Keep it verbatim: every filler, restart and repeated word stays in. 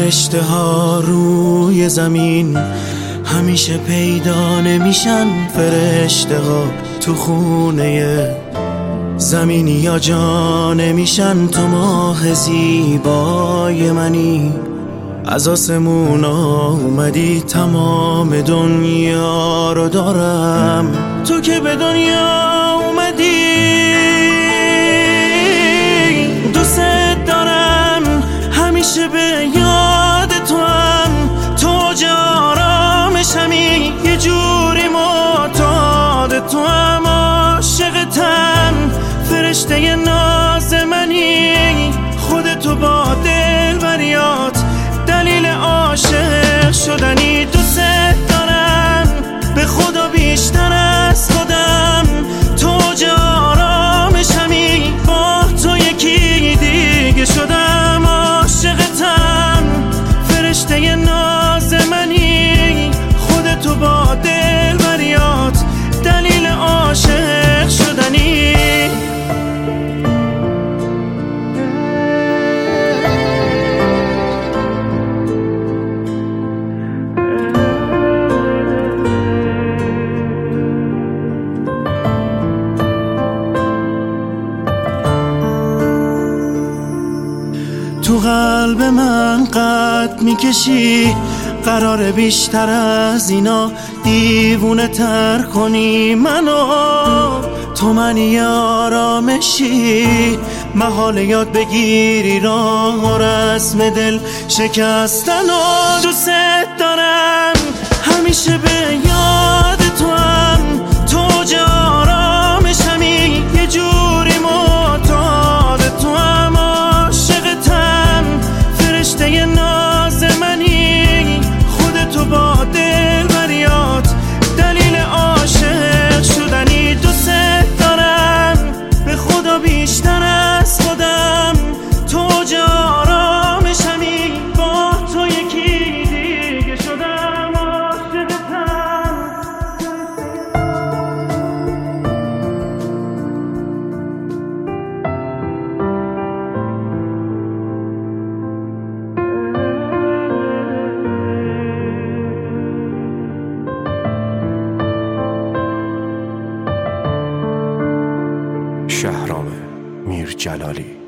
فرشته ها روی زمین همیشه پیدا نمیشن. فرشته ها تو خونه زمینی یا جا نمیشن. تو ماه زیبای منی، از آسمون اومدی، تمام دنیا رو دارم. تو که به دنیا اومدی دوست دارم، همیشه به یاد تو هم. تو جارامشمی، یه جوری معتاد تو هم، عاشقتم، فرشته ناز منی. خودتو با دل بریات دلیل عاشق شدنی. دوست دارم به خدا بیشتر از خودم. تو جارامشمی، با تو یکی دیگه شدم. عاشقتم، فرشته ناز منی. خودتو با دل بریات دلیل عاشق شدنی. تو قلب من قد میکشی، قرار بیشتر از اینا دیوونه تر کنی منو. تو منی آرامشی، محال یاد بگیری راه و رسم دل شکستن. و دوست دارم همیشه به یاد تو هم. تو جارامشمی، یه جوری معتاد تو هم. عاشقتم، فرشته ناز منی. خودتو با دل بریات دلیل عاشق شدنی. دوست دارم به خدا بیشتر از خودم. تو جارامشمی، با تو یکی دیگه شدم. عاشقتم. شهرام میرجلالی.